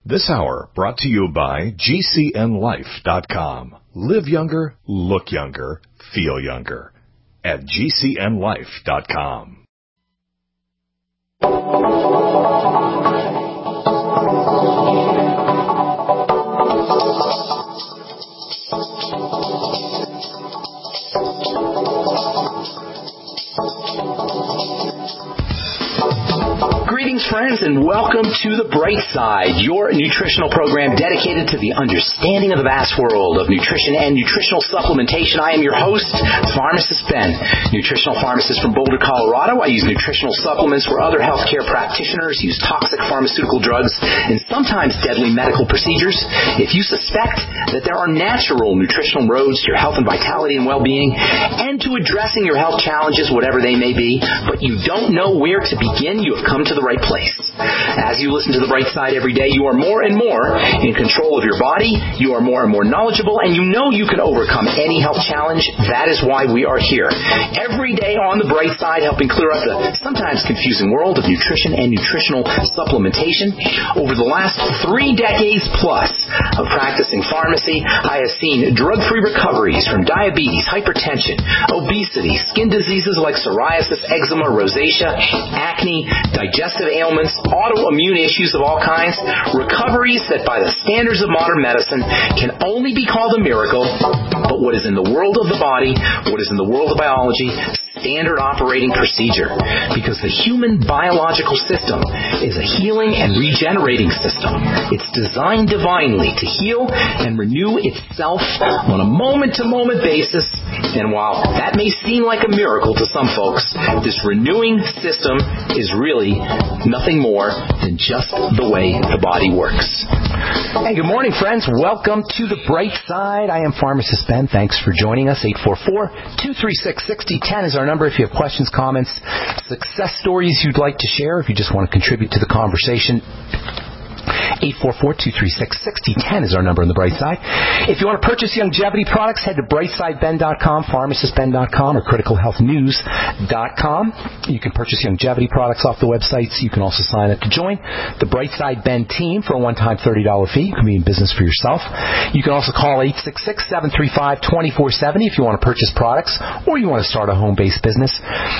This hour brought to you by GCNLife.com. Live younger, look younger, feel younger at GCNLife.com. Greetings, friends, and welcome to The Bright Side, your nutritional program dedicated to the understanding of the vast world of nutrition and nutritional supplementation. I am your host, Pharmacist Ben, nutritional pharmacist from Boulder, Colorado. I use nutritional supplements where other healthcare practitioners use toxic pharmaceutical drugs and sometimes deadly medical procedures. If you suspect that there are natural nutritional roads to your health and vitality and well-being and to addressing your health challenges, whatever they may be, but you don't know where to begin, you have come to the right place. As you listen to The Bright Side every day, you are more and more in control of your body, you are more and more knowledgeable, and you know you can overcome any health challenge. That is why we are here. Every day on The Bright Side, helping clear up the sometimes confusing world of nutrition and nutritional supplementation. Over the last 3 decades plus of practicing pharmacy, I have seen drug-free recoveries from diabetes, hypertension, obesity, skin diseases like psoriasis, eczema, rosacea, acne, digestive ailments, autoimmune issues of all kinds, recoveries that by the standards of modern medicine can only be called a miracle, but what is in the world of the body, what is in the world of biology, standard operating procedure, because the human biological system is a healing and regenerating system. It's designed divinely to heal and renew itself on a moment-to-moment basis, and while that may seem like a miracle to some folks, this renewing system is really nothing more than just the way the body works. Hey, good morning, friends. Welcome to The Bright Side. I am Pharmacist Ben. Thanks for joining us. 844-236-6010 is our number if you have questions, comments, success stories you'd like to share, if you just want to contribute to the conversation. 844-236-6010 is our number on The Bright Side. If you want to purchase longevity products, head to brightsideben.com, pharmacistben.com, or criticalhealthnews.com. You can purchase longevity products off the websites. You can also sign up to join the Bright Side Ben team for a one-time $30 fee. You can be in business for yourself. You can also call 866-735-2470 if you want to purchase products or you want to start a home-based business.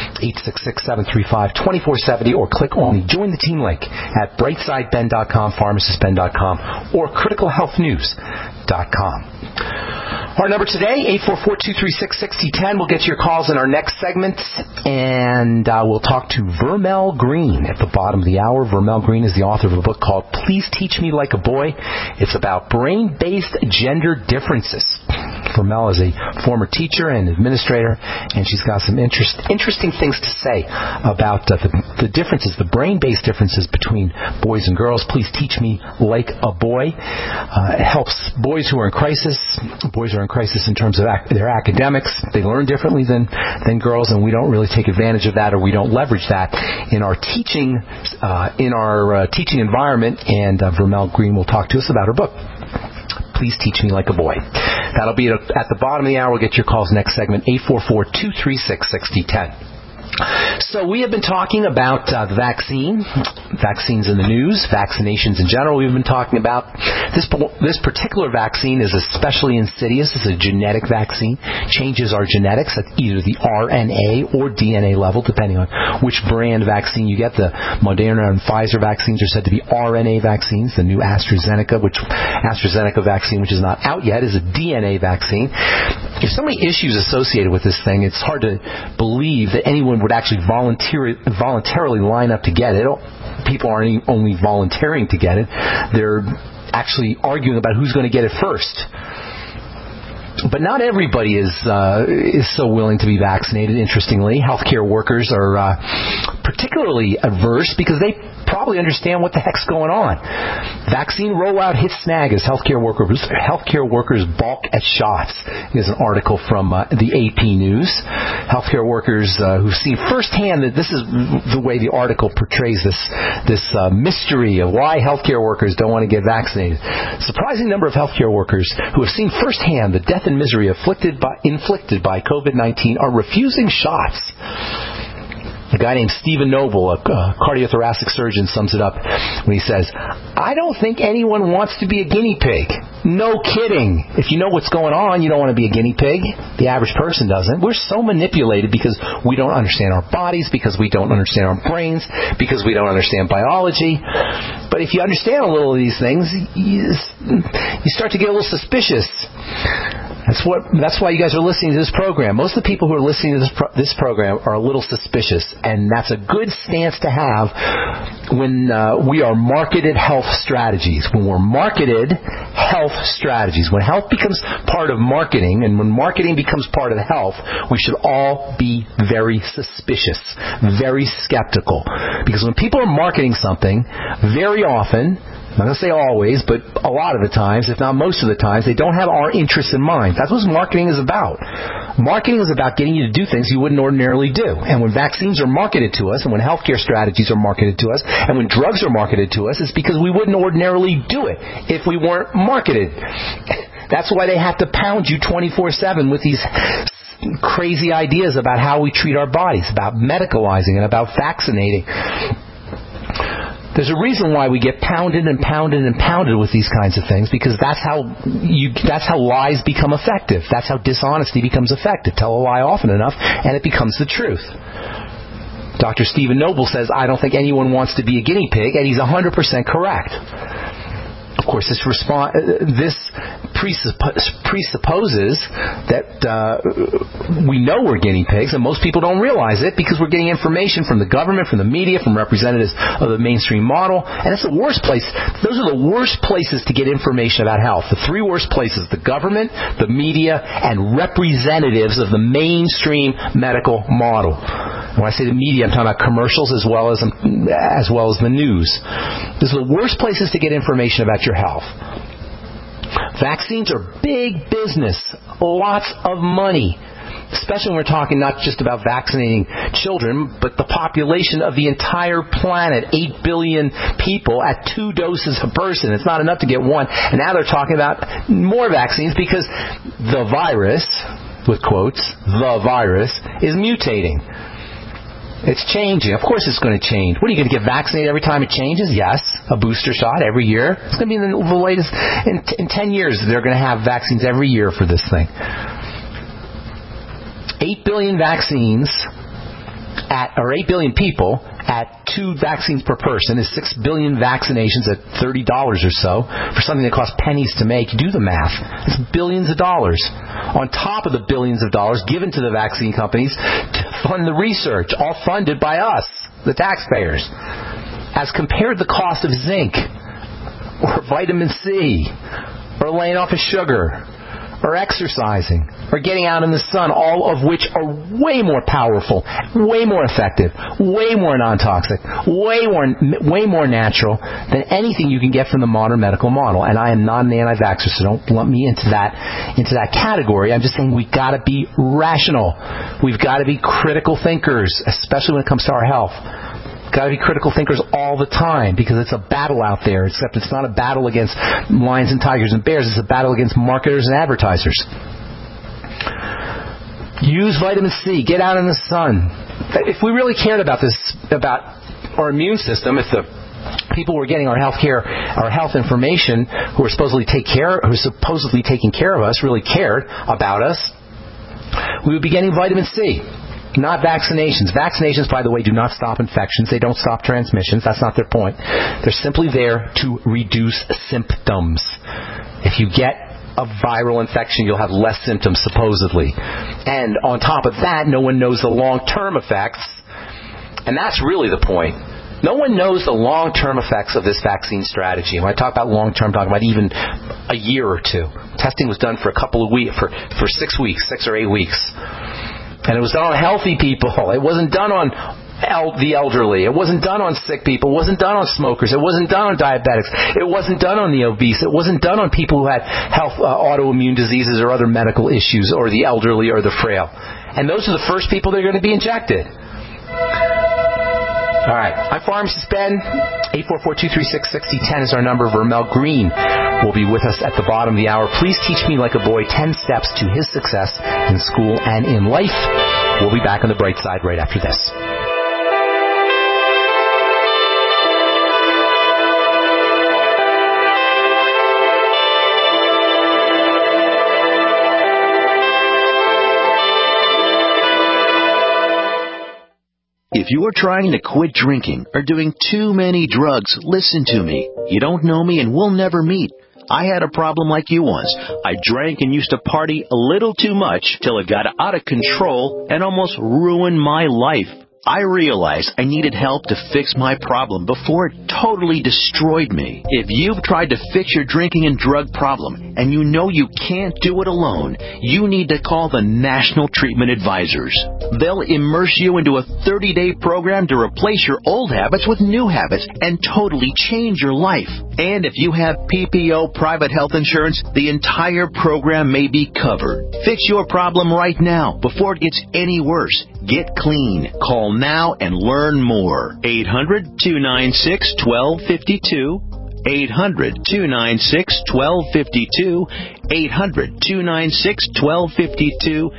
866-735-2470, or click on the Join the Team link at brightsideben.com, pharmacistben.com, or criticalhealthnews.com. Our number today, 844-236-6010. We'll get to your calls in our next segment, and we'll talk to Vermel Green at the bottom of the hour. Vermel Green is the author of a book called Please Teach Me Like a Boy. It's about brain-based gender differences. Vermel is a former teacher and administrator, and she's got some interesting things to say about the differences, the brain-based differences between boys and girls. Please teach me like a boy. It helps boys who are in crisis. Boys are in crisis in terms of their academics. They learn differently than girls, and we don't really take advantage of that, or we don't leverage that in our teaching teaching environment. And Vermel Green will talk to us about her book, Please Teach Me Like a Boy. That'll be at the bottom of the hour. We'll get your calls next segment, 844-236-6010. So we have been talking about the vaccines in the news, vaccinations in general. We've been talking about this particular vaccine is especially insidious. It's a genetic vaccine, changes our genetics at either the RNA or DNA level, depending on which brand vaccine you get. The Moderna and Pfizer vaccines are said to be RNA vaccines. The new AstraZeneca vaccine, which is not out yet, is a DNA vaccine. There's so many issues associated with this thing, it's hard to believe that anyone would actually voluntarily line up to get it. People aren't only volunteering to get it, they're actually arguing about who's going to get it first. But not everybody is so willing to be vaccinated. Interestingly, healthcare workers are particularly averse because they probably understand what the heck's going on. Vaccine rollout hits snag as healthcare workers balk at shots. Here's an article from the AP News. Healthcare workers who've seen firsthand that this is the way the article portrays this mystery of why healthcare workers don't want to get vaccinated. Surprising number of healthcare workers who have seen firsthand the death and misery inflicted by COVID-19 are refusing shots. A guy named Stephen Noble, a cardiothoracic surgeon, sums it up when he says, I don't think anyone wants to be a guinea pig. No kidding. If you know what's going on, you don't want to be a guinea pig. The average person doesn't. We're so manipulated because we don't understand our bodies, because we don't understand our brains, because we don't understand biology. But if you understand a little of these things, you start to get a little suspicious. That's why you guys are listening to this program. Most of the people who are listening to this program are a little suspicious, and that's a good stance to have when we are marketed health strategies. When we're marketed health strategies, when health becomes part of marketing, and when marketing becomes part of health, we should all be very suspicious, very skeptical. Because when people are marketing something, very often, I'm not going to say always, but a lot of the times, if not most of the times, they don't have our interests in mind. That's what marketing is about. Marketing is about getting you to do things you wouldn't ordinarily do. And when vaccines are marketed to us, and when healthcare strategies are marketed to us, and when drugs are marketed to us, it's because we wouldn't ordinarily do it if we weren't marketed. That's why they have to pound you 24/7 with these crazy ideas about how we treat our bodies, about medicalizing and about vaccinating. There's a reason why we get pounded and pounded and pounded with these kinds of things, because that's how lies become effective. That's how dishonesty becomes effective. Tell a lie often enough, and it becomes the truth. Dr. Stephen Noble says, I don't think anyone wants to be a guinea pig, and he's 100% correct. Of course, this presupposes that we know we're guinea pigs, and most people don't realize it because we're getting information from the government, from the media, from representatives of the mainstream model, and it's the worst place. Those are the worst places to get information about health. The three worst places: the government, the media, and representatives of the mainstream medical model. When I say the media, I'm talking about commercials as well as the news. These are the worst places to get information about your health. Vaccines are big business, lots of money, especially when we're talking not just about vaccinating children, but the population of the entire planet, 8 billion people at 2 doses a person. It's not enough to get one. And now they're talking about more vaccines because the virus, with quotes, the virus, is mutating. It's changing. Of course it's going to change. What, are you going to get vaccinated every time it changes? Yes. A booster shot every year. It's going to be the latest. In 10 years, they're going to have vaccines every year for this thing. 8 billion vaccines, or 8 billion people at 2 vaccines per person is 6 billion vaccinations at $30 or so for something that costs pennies to make. Do the math. It's billions of dollars on top of the billions of dollars given to the vaccine companies to fund the research, all funded by us, the taxpayers. As compared to the cost of zinc or vitamin C or laying off of sugar or exercising, or getting out in the sun, all of which are way more powerful, way more effective, way more non-toxic, way more natural than anything you can get from the modern medical model. And I am not an anti-vaxxer, so don't lump me into that category. I'm just saying we've got to be rational. We've got to be critical thinkers, especially when it comes to our health. Got to be critical thinkers all the time, because it's a battle out there, except it's not a battle against lions and tigers and bears. It's a battle against marketers and advertisers. Use vitamin C. Get out in the sun. If we really cared about this, about our immune system, if the people who are getting our health information, who are supposedly taking care of us, really cared about us, we would be getting vitamin C. Not vaccinations. Vaccinations, by the way, do not stop infections. They don't stop transmissions. That's not their point. They're simply there to reduce symptoms. If you get a viral infection, you'll have less symptoms, supposedly. And on top of that, no one knows the long-term effects. And that's really the point. No one knows the long-term effects of this vaccine strategy. And when I talk about long-term, I'm talking about even a year or two. Testing was done for a couple of weeks, for 6 weeks, 6 or 8 weeks. And it was done on healthy people. It wasn't done on the elderly. It wasn't done on sick people. It wasn't done on smokers. It wasn't done on diabetics. It wasn't done on the obese. It wasn't done on people who had autoimmune diseases or other medical issues, or the elderly or the frail. And those are the first people that are going to be injected. All right. I'm Pharmacist Ben. 844-236-6010 is our number. Vermel Green will be with us at the bottom of the hour. Please teach me like a boy 10 steps to his success in school and in life. We'll be back on the bright side right after this. If you're trying to quit drinking or doing too many drugs, listen to me. You don't know me and we'll never meet. I had a problem like you once. I drank and used to party a little too much till it got out of control and almost ruined my life. I realized I needed help to fix my problem before it totally destroyed me. If you've tried to fix your drinking and drug problem and you know you can't do it alone, you need to call the National Treatment Advisors. They'll immerse you into a 30-day program to replace your old habits with new habits and totally change your life. And if you have PPO private health insurance, the entire program may be covered. Fix your problem right now before it gets any worse. Get clean. Call now and learn more. 800-296-1252. 800-296-1252. 800-296-1252.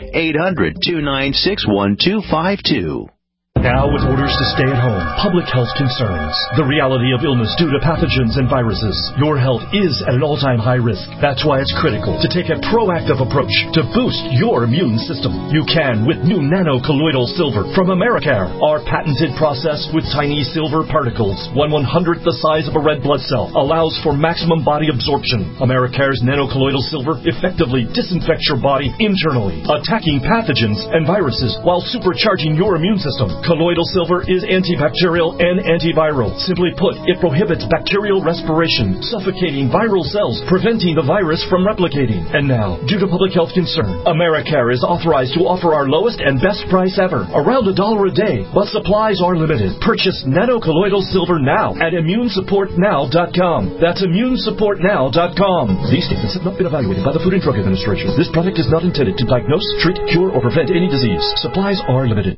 800-296-1252. Now, with orders to stay at home, public health concerns, the reality of illness due to pathogens and viruses, your health is at an all-time high risk. That's why it's critical to take a proactive approach to boost your immune system. You can with new nano-colloidal silver from Americare. Our patented process with tiny silver particles, 1/100th the size of a red blood cell, allows for maximum body absorption. Americare's nano-colloidal silver effectively disinfects your body internally, attacking pathogens and viruses while supercharging your immune system. Colloidal silver is antibacterial and antiviral. Simply put, it prohibits bacterial respiration, suffocating viral cells, preventing the virus from replicating. And now, due to public health concern, Americare is authorized to offer our lowest and best price ever, around $1 a day, but supplies are limited. Purchase nano-colloidal silver now at immunesupportnow.com. That's immunesupportnow.com. These statements have not been evaluated by the Food and Drug Administration. This product is not intended to diagnose, treat, cure, or prevent any disease. Supplies are limited.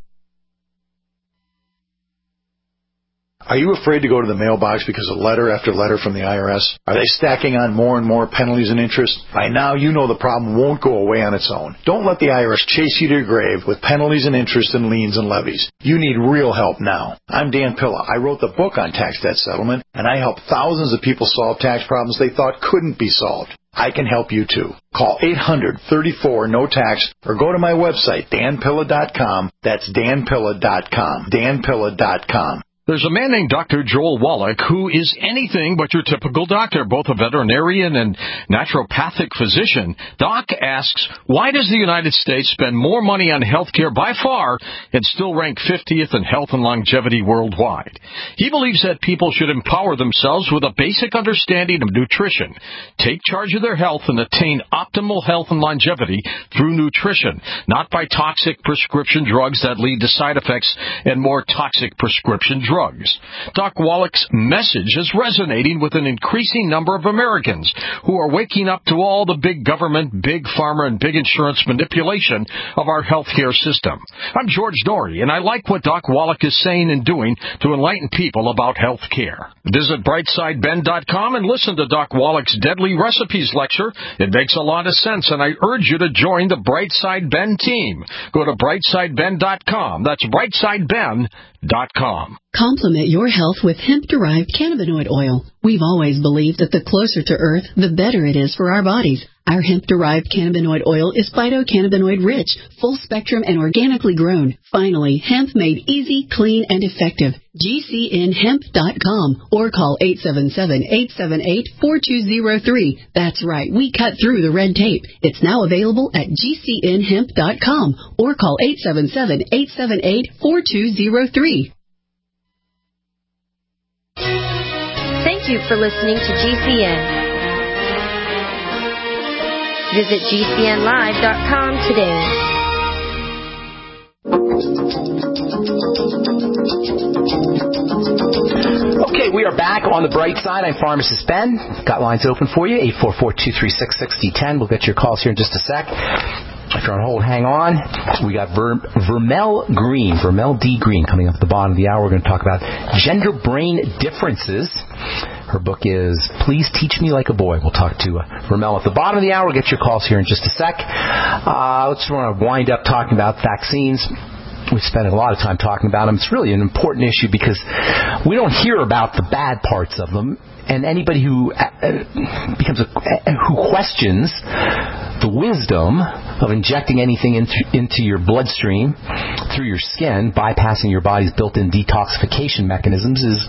Are you afraid to go to the mailbox because of letter after letter from the IRS? Are they stacking on more and more penalties and interest? By now, you know the problem won't go away on its own. Don't let the IRS chase you to your grave with penalties and interest and liens and levies. You need real help now. I'm Dan Pilla. I wrote the book on tax debt settlement, and I help thousands of people solve tax problems they thought couldn't be solved. I can help you too. Call 800-34-NO-TAX or go to my website, danpilla.com. That's danpilla.com. danpilla.com. There's a man named Dr. Joel Wallach who is anything but your typical doctor, both a veterinarian and naturopathic physician. Doc asks, why does the United States spend more money on health care by far and still rank 50th in health and longevity worldwide? He believes that people should empower themselves with a basic understanding of nutrition, take charge of their health, and attain optimal health and longevity through nutrition, not by toxic prescription drugs that lead to side effects and more toxic prescription drugs. Doc Wallach's message is resonating with an increasing number of Americans who are waking up to all the big government, big pharma, and big insurance manipulation of our healthcare system. I'm George Dory, and I like what Doc Wallach is saying and doing to enlighten people about health care. Visit brightsideben.com and listen to Doc Wallach's Deadly Recipes lecture. It makes a lot of sense, and I urge you to join the Brightside Ben team. Go to brightsideben.com. That's brightsideben.com. Complement your health with hemp-derived cannabinoid oil. We've always believed that the closer to Earth, the better it is for our bodies. Our hemp-derived cannabinoid oil is phytocannabinoid-rich, full-spectrum, and organically grown. Finally, hemp made easy, clean, and effective. GCNhemp.com or call 877-878-4203. That's right, we cut through the red tape. It's now available at GCNhemp.com or call 877-878-4203. Thank you for listening to GCN. Visit GCNlive.com today. Okay, we are back on the bright side. I'm Pharmacist Ben. Got lines open for you, 844-236-6010. We'll get your calls here in just a sec. If you're on hold, hang on. We got Vermel D. Green coming up at the bottom of the hour. We're going to talk about gender-brain differences. Her book is Please Teach Me Like a Boy. We'll talk to Vermel at the bottom of the hour. We'll get your calls here in just a sec. Let's want to wind up talking about vaccines. We've spent a lot of time talking about them. It's really an important issue because we don't hear about the bad parts of them. And anybody who questions the wisdom of injecting anything into your bloodstream through your skin, bypassing your body's built-in detoxification mechanisms, is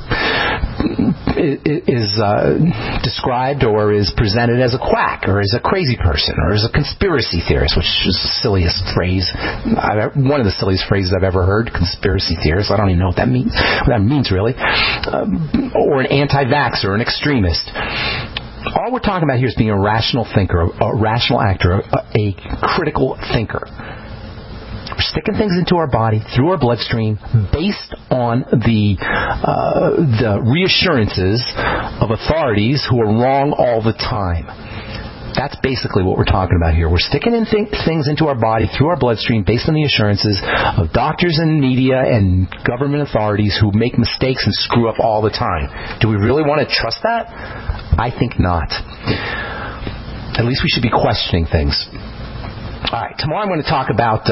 described or is presented as a quack or as a crazy person or as a conspiracy theorist, which is the silliest phrase, one of the silliest phrases I've ever heard, conspiracy theorist. I don't even know what that means really. Or an anti-vaxxer, or an extremist. All we're talking about here is being a rational thinker, a rational actor, a critical thinker. We're sticking things into our body, through our bloodstream, based on the reassurances of authorities who are wrong all the time. That's basically what we're talking about here. We're sticking in things into our body through our bloodstream based on the assurances of doctors and media and government authorities who make mistakes and screw up all the time. Do we really want to trust that? I think not. At least we should be questioning things. All right, tomorrow I'm going to talk about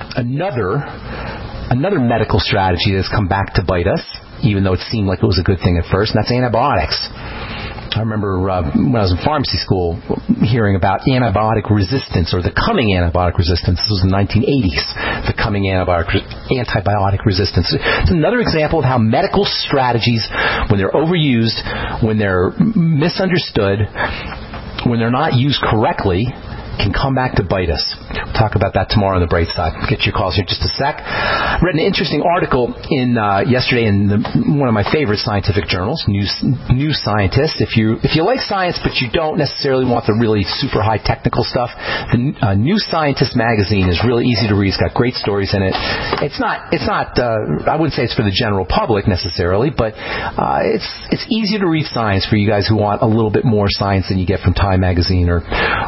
another medical strategy that's come back to bite us, even though it seemed like it was a good thing at first, and that's antibiotics. I remember when I was in pharmacy school hearing about antibiotic resistance, or the coming antibiotic resistance. This was in the 1980s, the coming antibiotic resistance. It's another example of how medical strategies, when they're overused, when they're misunderstood, when they're not used correctly, can come back to bite us. We'll talk about that tomorrow on the Bright Side. We'll get your calls here in just a sec. I read an interesting article yesterday in one of my favorite scientific journals, New Scientist. If you like science but you don't necessarily want the really super high technical stuff, the New Scientist magazine is really easy to read. It's got great stories in it. It's not. I wouldn't say it's for the general public necessarily, but it's easier to read science for you guys who want a little bit more science than you get from Time magazine or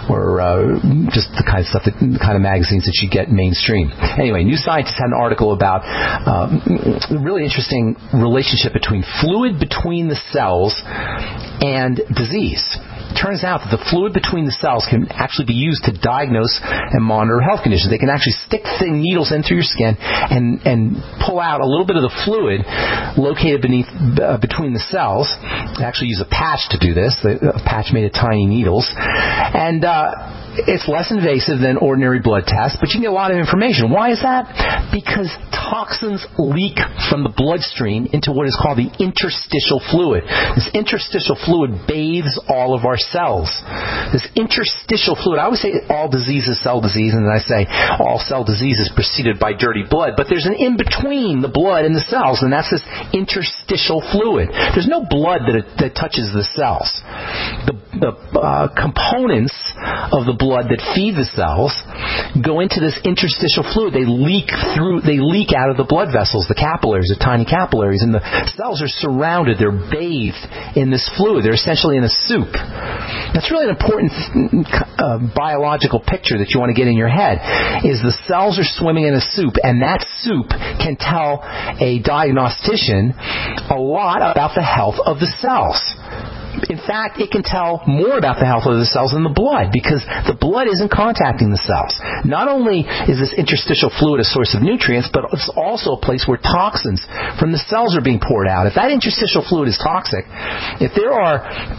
just the kind of stuff, the kind of magazines that you get mainstream. Anyway, New Scientist had an article about a really interesting relationship between fluid between the cells and disease. It turns out that the fluid between the cells can actually be used to diagnose and monitor health conditions. They can actually stick thin needles in through your skin and pull out a little bit of the fluid located between the cells. They actually use a patch to do this, a patch made of tiny needles. And it's less invasive than ordinary blood tests, but you can get a lot of information. Why is that? Because toxins leak from the bloodstream into what is called the interstitial fluid. This interstitial fluid bathes all of our cells. This interstitial fluid, I always say all disease is cell disease, and then I say all cell disease is preceded by dirty blood, but there's an in-between the blood and the cells, and that's this interstitial fluid. There's no blood that touches the cells. The components of the blood that feed the cells go into this interstitial fluid. They leak out of the blood vessels, the capillaries, the tiny capillaries, and the cells are surrounded. They're bathed in this fluid. They're essentially in a soup. That's really an important biological picture that you want to get in your head, is the cells are swimming in a soup, and that soup can tell a diagnostician a lot about the health of the cells. In fact, it can tell more about the health of the cells than the blood, because the blood isn't contacting the cells. Not only is this interstitial fluid a source of nutrients, but it's also a place where toxins from the cells are being poured out. If that interstitial fluid is toxic, if there are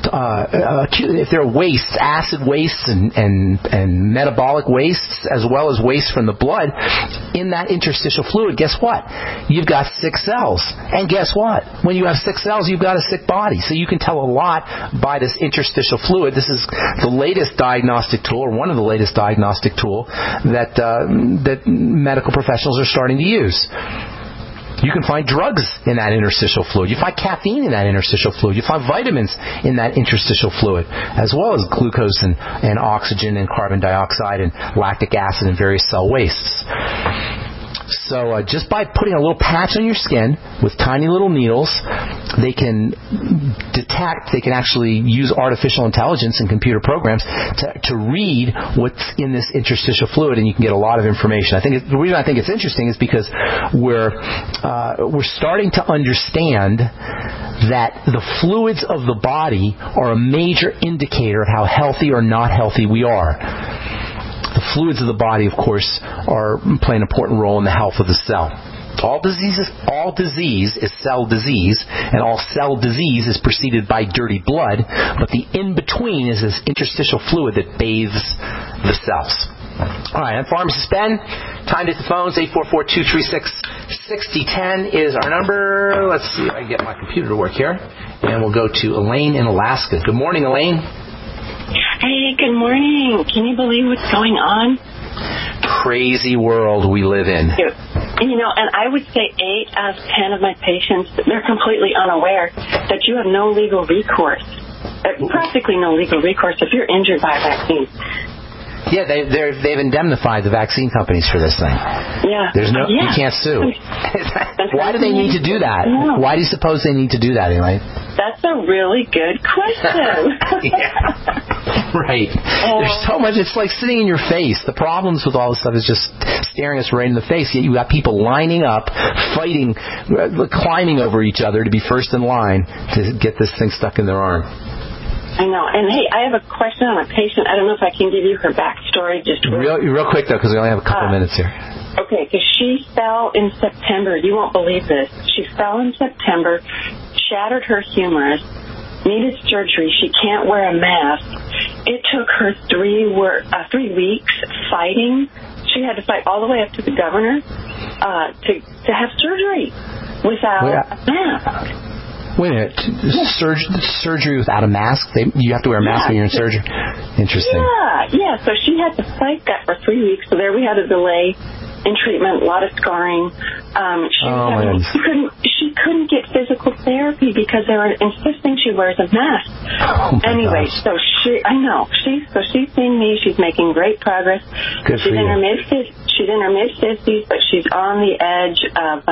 wastes, acid wastes and metabolic wastes, as well as waste from the blood in that interstitial fluid, guess what? You've got sick cells. And guess what? When you have sick cells, you've got a sick body. So you can tell a lot by this interstitial fluid. This is the latest diagnostic tool, or one of the latest diagnostic tool that medical professionals are starting to use. You can find drugs in that interstitial fluid. You find caffeine in that interstitial fluid. You find vitamins in that interstitial fluid, as well as glucose and oxygen and carbon dioxide and lactic acid and various cell wastes. So just by putting a little patch on your skin with tiny little needles, they can actually use artificial intelligence and computer programs to read what's in this interstitial fluid, and you can get a lot of information. The reason I think it's interesting is because we're starting to understand that the fluids of the body are a major indicator of how healthy or not healthy we are. The fluids of the body, of course, play an important role in the health of the cell. All disease is cell disease, and all cell disease is preceded by dirty blood, but the in-between is this interstitial fluid that bathes the cells. All right, I'm Pharmacist Ben. Time to hit the phones. 844-236-6010 is our number. Let's see if I can get my computer to work here. And we'll go to Elaine in Alaska. Good morning, Elaine. Hey, good morning. Can you believe what's going on? Crazy world we live in. You know, and I would say 8 out of 10 of my patients, they're completely unaware that you have no legal recourse. Practically no legal recourse if you're injured by a vaccine. Yeah, they've indemnified the vaccine companies for this thing. Yeah. You can't sue. Why do they need to do that? No. Why do you suppose they need to do that, Elaine? That's a really good question. Yeah. Right. There's so much. It's like sitting in your face. The problems with all this stuff is just staring us right in the face. Yet you got people lining up, fighting, climbing over each other to be first in line to get this thing stuck in their arm. I know. And, hey, I have a question on a patient. I don't know if I can give you her backstory. Just real quick, though, because we only have a couple minutes here. Okay, because she fell in September. You won't believe this. She fell in September, shattered her humerus, needed surgery. She can't wear a mask. It took her 3 weeks fighting. She had to fight all the way up to the governor to have surgery without a mask. Wait a minute. Surgery without a mask? You have to wear a mask when you're in surgery? Interesting. Yeah. So she had to fight that for 3 weeks. So there we had a delay in treatment, a lot of scarring. She couldn't get physical therapy because they were insisting she wears a mask. Anyway, so she's seen me. She's making great progress. Good for you. She's in her mid-50s, but she's on the edge of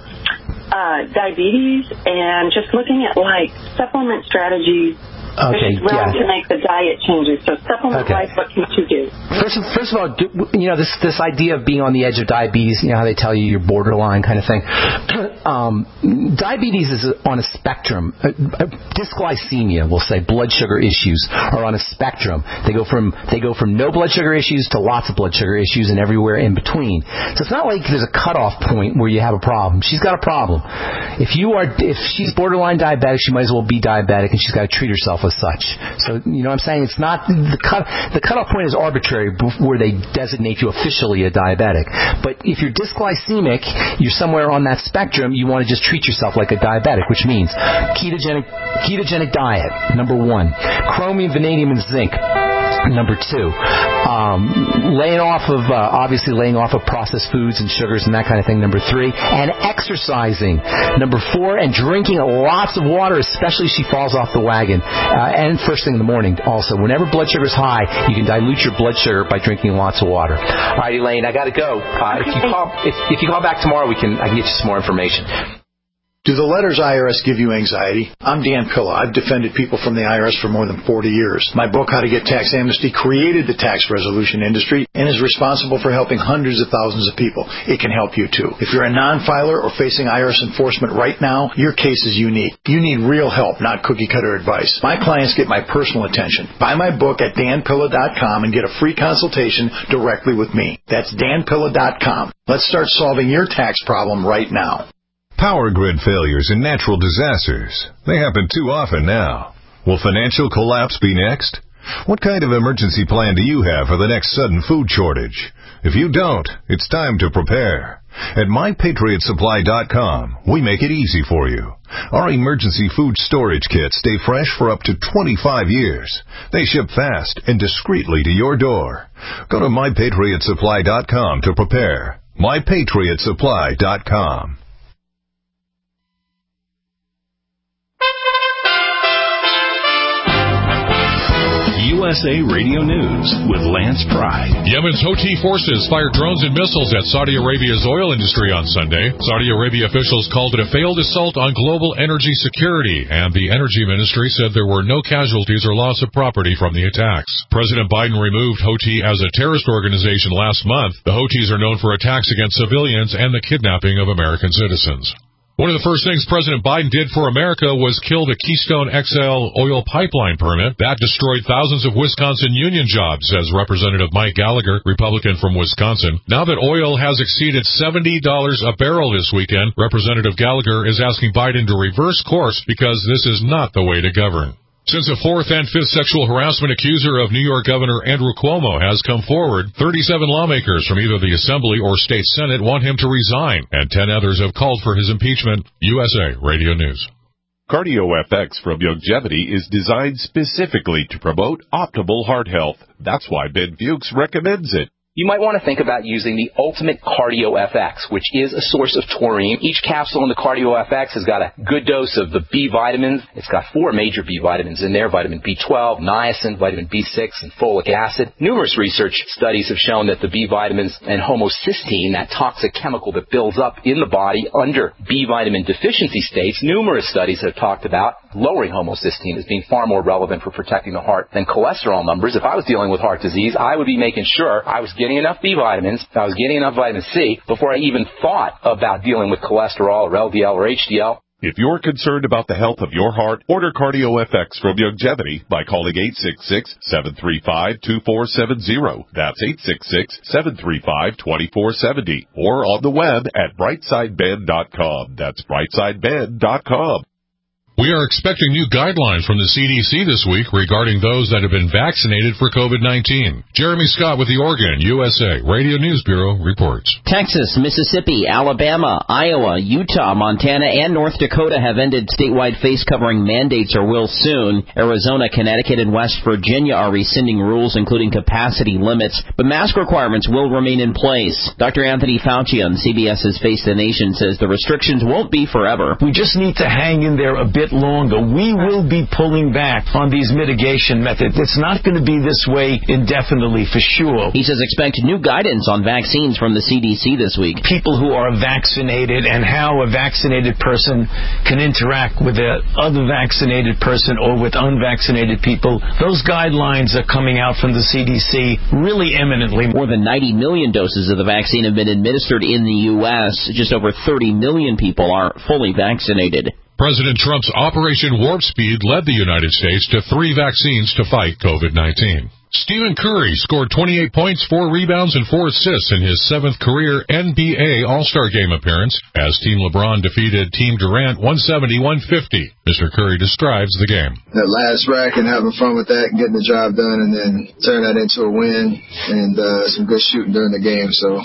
diabetes, and just looking at like supplement strategies. She's willing to make the diet changes. So supplement-wise, what can she do? First of all, you know, this idea of being on the edge of diabetes, you know how they tell you you're borderline kind of thing. Diabetes is on a spectrum. Dysglycemia, we'll say, blood sugar issues are on a spectrum. They go from no blood sugar issues to lots of blood sugar issues and everywhere in between. So it's not like there's a cutoff point where you have a problem. She's got a problem. If she's borderline diabetic, she might as well be diabetic, and she's got to treat herself as such. So, you know what I'm saying? It's not the cutoff point is arbitrary where they designate you officially a diabetic. But if you're dysglycemic, you're somewhere on that spectrum, you want to just treat yourself like a diabetic, which means ketogenic diet, number 1. Chromium, vanadium, and zinc. Number 2, laying off of processed foods and sugars and that kind of thing. Number 3, and exercising. Number 4, and drinking lots of water, especially if she falls off the wagon. And first thing in the morning also. Whenever blood sugar is high, you can dilute your blood sugar by drinking lots of water. All right, Elaine, I got to go. If you call back tomorrow, I can get you some more information. Do the letters IRS give you anxiety? I'm Dan Pilla. I've defended people from the IRS for more than 40 years. My book, How to Get Tax Amnesty, created the tax resolution industry and is responsible for helping hundreds of thousands of people. It can help you, too. If you're a non-filer or facing IRS enforcement right now, your case is unique. You need real help, not cookie-cutter advice. My clients get my personal attention. Buy my book at danpilla.com and get a free consultation directly with me. That's danpilla.com. Let's start solving your tax problem right now. Power grid failures and natural disasters. They happen too often now. Will financial collapse be next? What kind of emergency plan do you have for the next sudden food shortage? If you don't, it's time to prepare. At MyPatriotSupply.com, we make it easy for you. Our emergency food storage kits stay fresh for up to 25 years. They ship fast and discreetly to your door. Go to MyPatriotSupply.com to prepare. MyPatriotSupply.com. USA Radio News with Lance Pride. Yemen's Houthi forces fired drones and missiles at Saudi Arabia's oil industry on Sunday. Saudi Arabia officials called it a failed assault on global energy security, and the energy ministry said there were no casualties or loss of property from the attacks. President Biden removed Houthi as a terrorist organization last month. The Houthis are known for attacks against civilians and the kidnapping of American citizens. One of the first things President Biden did for America was kill the Keystone XL oil pipeline permit. That destroyed thousands of Wisconsin union jobs, says Representative Mike Gallagher, Republican from Wisconsin. Now that oil has exceeded $70 a barrel this weekend, Representative Gallagher is asking Biden to reverse course because this is not the way to govern. Since a fourth and fifth sexual harassment accuser of New York Governor Andrew Cuomo has come forward, 37 lawmakers from either the Assembly or State Senate want him to resign, and 10 others have called for his impeachment. USA Radio News. CardioFX from Youngevity is designed specifically to promote optimal heart health. That's why Ben Fuchs recommends it. You might want to think about using the Ultimate Cardio FX, which is a source of taurine. Each capsule in the Cardio FX has got a good dose of the B vitamins. It's got 4 major B vitamins in there: vitamin B12, niacin, vitamin B6, and folic acid. Numerous research studies have shown that the B vitamins and homocysteine, that toxic chemical that builds up in the body under B vitamin deficiency states, numerous studies have talked about lowering homocysteine as being far more relevant for protecting the heart than cholesterol numbers. If I was dealing with heart disease, I would be making sure I was getting enough B vitamins, I was getting enough vitamin C before I even thought about dealing with cholesterol or LDL or HDL. If you're concerned about the health of your heart, order CardioFX from Youngevity by calling 866-735-2470. That's 866-735-2470. Or on the web at brightsideben.com. That's brightsideben.com. We are expecting new guidelines from the CDC this week regarding those that have been vaccinated for COVID-19. Jeremy Scott with the Oregon USA Radio News Bureau reports. Texas, Mississippi, Alabama, Iowa, Utah, Montana, and North Dakota have ended statewide face-covering mandates or will soon. Arizona, Connecticut, and West Virginia are rescinding rules including capacity limits, but mask requirements will remain in place. Dr. Anthony Fauci on CBS's Face the Nation says the restrictions won't be forever. We just need to hang in there a bit longer. We will be pulling back on these mitigation methods. It's not going to be this way indefinitely for sure. He says expect new guidance on vaccines from the CDC this week. People who are vaccinated and how a vaccinated person can interact with a other vaccinated person or with unvaccinated people. Those guidelines are coming out from the CDC really imminently. More than 90 million doses of the vaccine have been administered in the U.S. Just over 30 million people are fully vaccinated. President Trump's Operation Warp Speed led the United States to 3 vaccines to fight COVID-19. Stephen Curry scored 28 points, 4 rebounds, and 4 assists in his 7th career NBA All-Star Game appearance as Team LeBron defeated Team Durant 170-150. Mr. Curry describes the game. That last rack and having fun with that and getting the job done and then turn that into a win and some good shooting during the game. So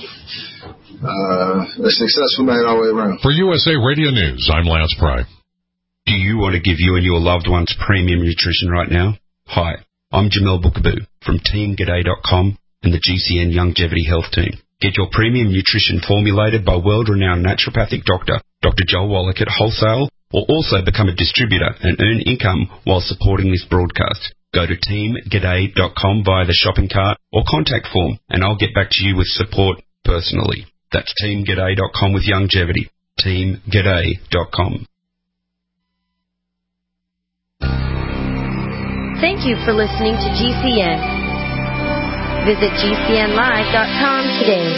a successful night all the way around. For USA Radio News, I'm Lance Pry. Do you want to give you and your loved ones premium nutrition right now? Hi, I'm Jamel Bookaboo from TeamGaday.com and the GCN Youngevity Health Team. Get your premium nutrition formulated by world-renowned naturopathic doctor, Dr. Joel Wallach at Wholesale, or also become a distributor and earn income while supporting this broadcast. Go to TeamGaday.com via the shopping cart or contact form, and I'll get back to you with support personally. That's TeamGaday.com with Youngevity. TeamGaday.com. Thank you for listening to GCN. Visit GCNlive.com today.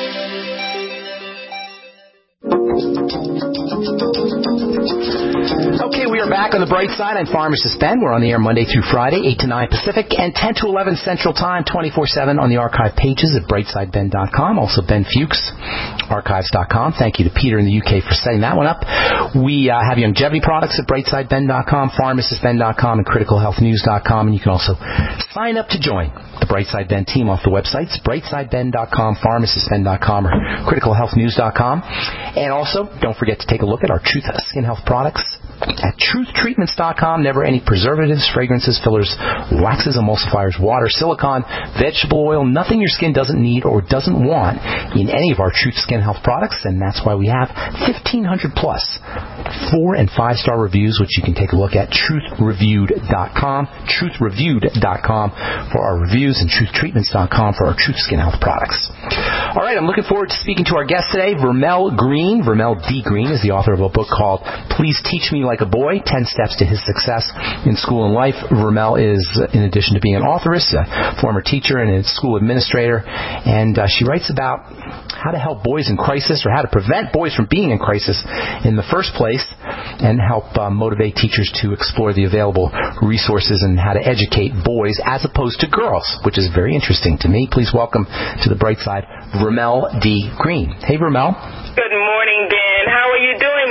Okay, we are back on the bright side. I'm Pharmacist Ben. We're on the air Monday through Friday, 8 to 9 Pacific and 10 to 11 Central Time, 24/7 on the archive pages at brightsideben.com. Also Ben Fuchs, archives.com. Thank you to Peter in the UK for setting that one up. We have Youngevity products at brightsideben.com, pharmacistben.com, and criticalhealthnews.com. And you can also sign up to join the Brightside Ben team off the websites, brightsideben.com, pharmacistben.com, or criticalhealthnews.com. And also, don't forget to take a look at our Truth Skin Health products at truthtreatments.com. Never any preservatives, fragrances, fillers, waxes, emulsifiers, water, silicone, vegetable oil, nothing your skin doesn't need or doesn't want in any of our Truth Skin Health products. And that's why we have 1,500 plus 4- and 5-star reviews, which you can take a look at truthreviewed.com, truthreviewed.com for our reviews, and truthtreatments.com for our Truth Skin Health products. All right, I'm looking forward to speaking to our guest today, Vermel Green. Vermel D. Green is the author of a book called Please Teach Me Like a Boy, 10 Steps to His Success in School and Life. Vermel is, in addition to being an authoress, a former teacher and a school administrator, and she writes about how to help boys in crisis, or how to prevent boys from being in crisis in the first place, and help motivate teachers to explore the available resources and how to educate boys as opposed to girls, which is very interesting to me. Please welcome to the bright side, Vermel D. Green. Hey, Vermel. Good morning, Ben. How are you doing, my friend?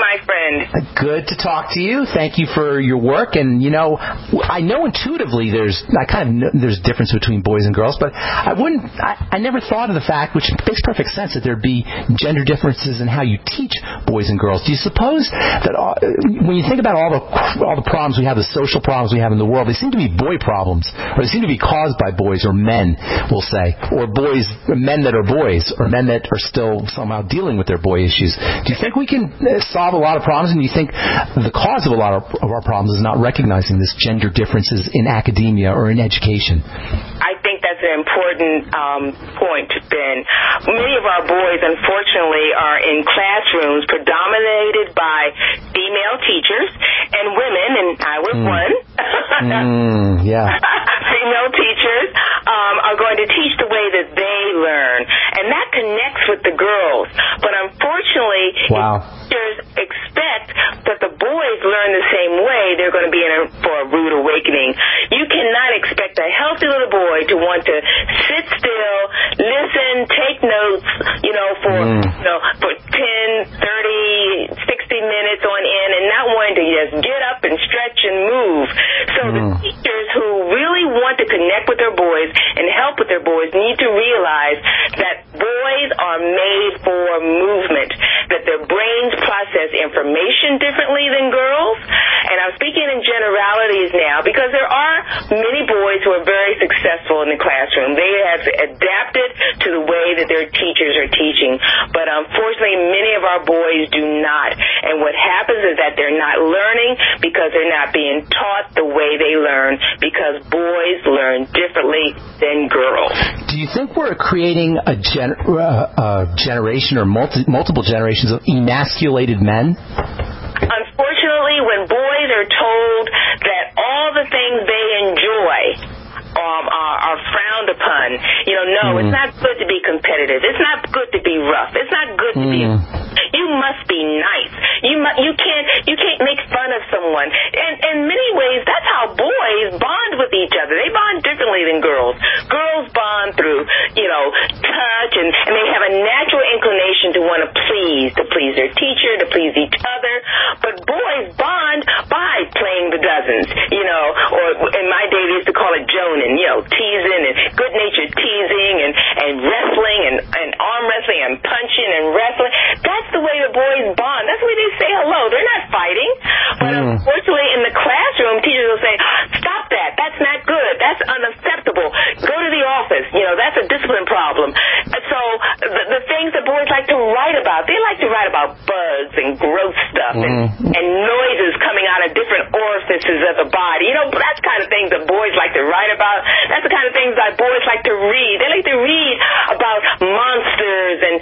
friend? Good to talk to you. Thank you for your work. And, I know intuitively there's difference between boys and girls, but I never thought of the fact, which makes perfect sense, that there'd be gender differences in how you teach boys and girls. Do you suppose that when you think about all the problems we have, the social problems we have in the world, they seem to be boy problems, or they seem to be caused by boys or men, we'll say, or men that are boys, or men that are still somehow dealing with their boy issues. Do you think we can solve a lot of problems, and do you think the cause of a lot of our problems is not recognizing this gender differences in academia or in education? I think that's an important point, Ben. Many of our boys, unfortunately, are in classrooms predominated by female teachers and women, and I was one. Yeah. Female teachers are going to teach the way that they learn, and that connects with the girls. But unfortunately, if teachers expect that the boys learn the same way, they're going to be for a rude awakening. You cannot expect a healthy little boy to want to sit still, listen, take notes, for 10, 30, 60 minutes on end, and not wanting to just get up and stretch and move. So the teachers who really want to connect with their boys and help with their boys need to realize that boys are made for movement, that their brains process information differently than girls. And I'm speaking in generalities now because there are many boys who are very successful in the classroom. They have adapted to the way that their teachers are teaching. But unfortunately, many of our boys do not. And what happens is that they're not learning because they're not being taught the way they learn, because boys learn differently than girls. Do you think we're creating a generation or multiple generations of emasculated men? Unfortunately, when boys are told that all the things they enjoy are frowned upon, it's not good to be competitive. It's not good to be rough. It's not good to be. You must be nice. You can't make fun of someone. And in many ways, that's how boys bond with each other. They bond differently than girls. Girls bond through, touch, and they have a natural inclination to want to please their teacher, to please each other. But boys bond by playing the dozens, or in my day they used to call it joning, teasing and good-natured teasing and wrestling and arm wrestling and punching and wrestling. That's the way the boys bond. That's the way they say hello. They're not fighting. But unfortunately, in the classroom, teachers will say, stop that. That's not good. That's unacceptable. Go to the office. That's a discipline problem. So the things that boys like to write about, they like to write about bugs and gross stuff and noises coming out of different orifices of the body. That's the kind of things that boys like to write about. That's the kind of things that boys like to read. They like to read about monsters and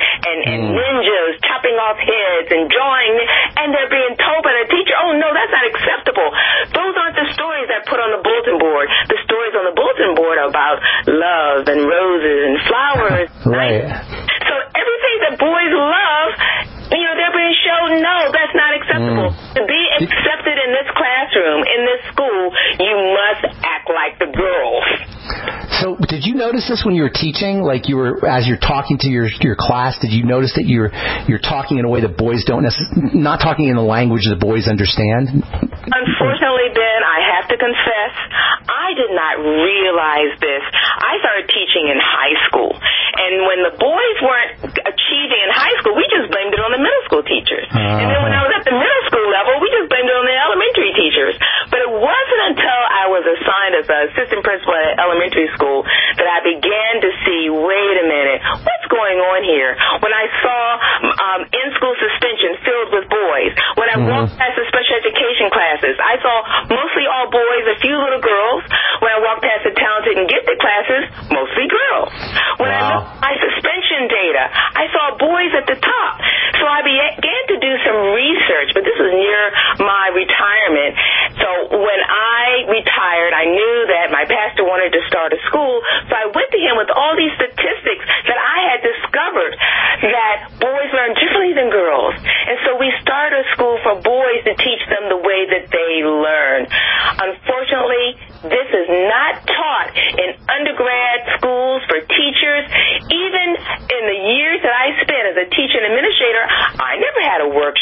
ninjas chopping off heads and drawing, and they're being told by the teacher, oh, no, that's not acceptable. Those aren't the stories that put on the bulletin board. The stories on the bulletin board are about love and roses and flowers. Right. So everything that boys love, they're being shown, no, that's not acceptable. To be accepted in this classroom, in this school, you must act like the girls. So did you notice this when you were teaching? Like as you're talking to your class, did you notice that you're talking in a way that boys don't not talking in the language that boys understand? Unfortunately, Ben, I have to confess, I did not realize this. I started teaching in high school. And when the boys weren't achieving in high school, we just blamed it on the middle school teachers. And then when I was at the middle school level, we just blamed it on the elementary teachers. But it wasn't until I was assigned as an assistant principal at elementary school that I began to see, wait a minute, what's going on here? When I saw in-school suspension filled with boys, when I walked past the special education classes, I saw mostly all boys, a few little girls. When I walked past the talented and gifted classes, mostly girls. When I looked at my suspension data, I saw boys at the top. So I began to do some research, but this was near my retirement. So when I retired, I knew that my pastor wanted to start a school, so I went to him with all these statistics that I had discovered that boys learn differently than girls. And so we started a school for boys to teach them the way that they learn. Unfortunately, this is not taught in undergrad schools for teachers. Even in the years that I spent as a teacher and administrator, I never had a workshop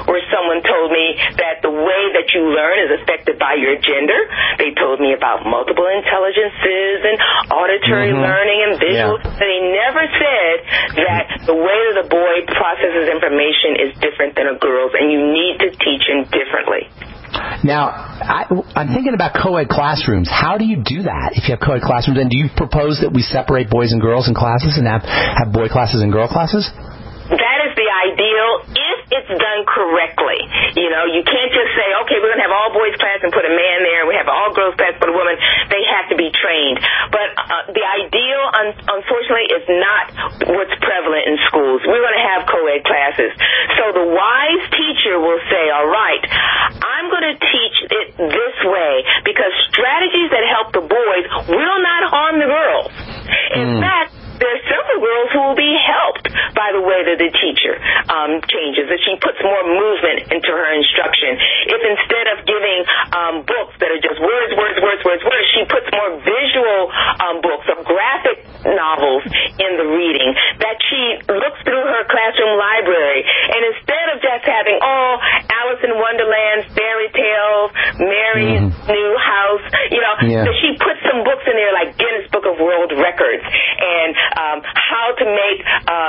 where someone told me that the way that you learn is affected by your gender. They told me about multiple intelligences and auditory learning and visual. But they never said that the way that a boy processes information is different than a girl's, and you need to teach him differently. Now, I'm thinking about co-ed classrooms. How do you do that if you have co-ed classrooms? And do you propose that we separate boys and girls in classes and have boy classes and girl classes? That is the ideal if it's done correctly. You know, you can't just say, okay, we're going to have all boys class and put a man there, and we have all girls class and put a woman. They have to be trained. But the ideal, unfortunately, is not what's prevalent in schools. We're going to have co-ed classes. So the wise teacher will say, all right, I'm going to teach it this way because strategies that help the boys will not harm the girls. In fact, there are several girls who will be helped by the way that the teacher changes, that she puts more movement into her instruction. If instead of giving books that are just words, she puts more visual books or graphic novels in the reading, that she looks through her classroom library, and instead of just having, Alice in Wonderland, fairy tales, Mary's new house, so she puts some books in there like Guinness Book of World Records and how to make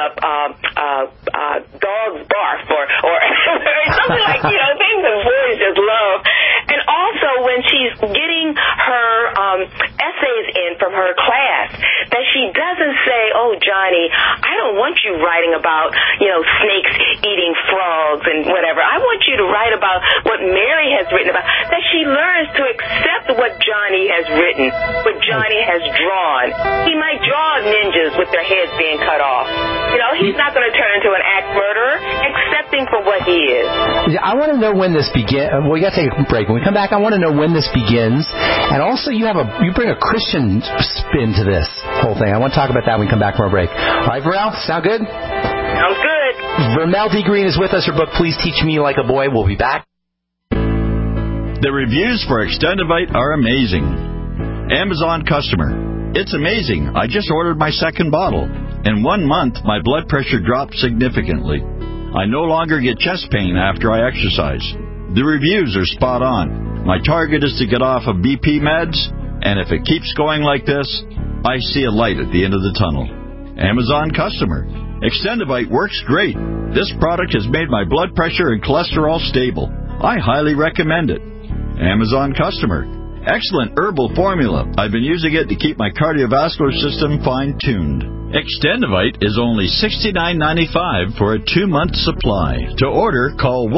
dogs barf or something like, things that boys just love. And also when she's getting her essays in from her class, that she doesn't say, oh, Johnny, I don't want you writing about, snakes eating frogs and whatever. I want you to write about what Mary has written about. That she learns to accept what Johnny has written, what Johnny has drawn. He might draw ninjas with their heads being cut off. He's not going to turn into an axe murderer. Accept him for what he is. I want to know when this begins. We got to take a break. When we come back, I want to know when this begins. And also, you bring a Christian spin to this whole thing. I want to talk about that when we come back from our break. All right, Vermel, sound good? Sounds good. Vermel D. Green is with us. Her book, Please Teach Me Like a Boy. We'll be back. The reviews for Extendivite are amazing. Amazon customer. It's amazing. I just ordered my second bottle. In 1 month, my blood pressure dropped significantly. I no longer get chest pain after I exercise. The reviews are spot on. My target is to get off of BP meds, and if it keeps going like this, I see a light at the end of the tunnel. Amazon customer. Extendivite works great. This product has made my blood pressure and cholesterol stable. I highly recommend it. Amazon customer. Excellent herbal formula. I've been using it to keep my cardiovascular system fine-tuned. Extendivite is only $69.95 for a 2-month supply. To order, call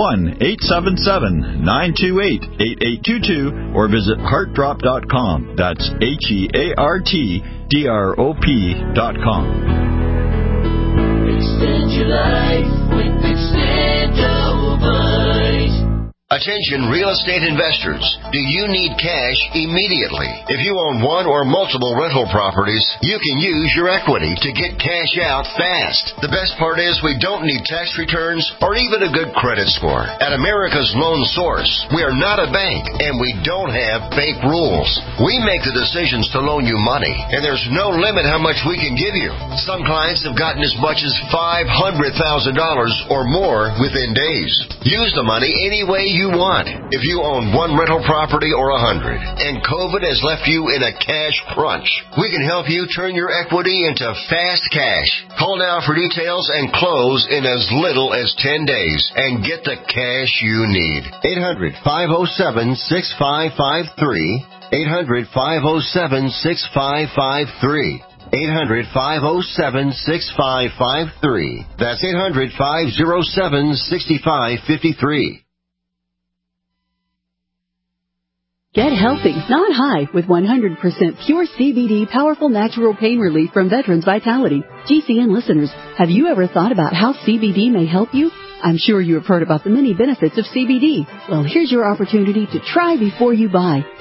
1-877-928-8822 or visit heartdrop.com. That's HEARTDROP.com. Extend your life with Extendivite. Attention real estate investors. Do you need cash immediately? If you own one or multiple rental properties, you can use your equity to get cash out fast. The best part is we don't need tax returns or even a good credit score. At America's Loan Source, we are not a bank and we don't have bank rules. We make the decisions to loan you money, and there's no limit how much we can give you. Some clients have gotten as much as $500,000 or more within days. Use the money any way you want. If you own one rental property or 100 and COVID has left you in a cash crunch, we can help you turn your equity into fast cash. Call now for details and close in as little as 10 days and get the cash you need. 800-507-6553. 800-507-6553. 800-507-6553. That's 800-507-6553. Get healthy, not high, with 100% pure CBD powerful natural pain relief from Veterans Vitality. GCN listeners, have you ever thought about how CBD may help you? I'm sure you have heard about the many benefits of CBD. Well, here's your opportunity to try before you buy.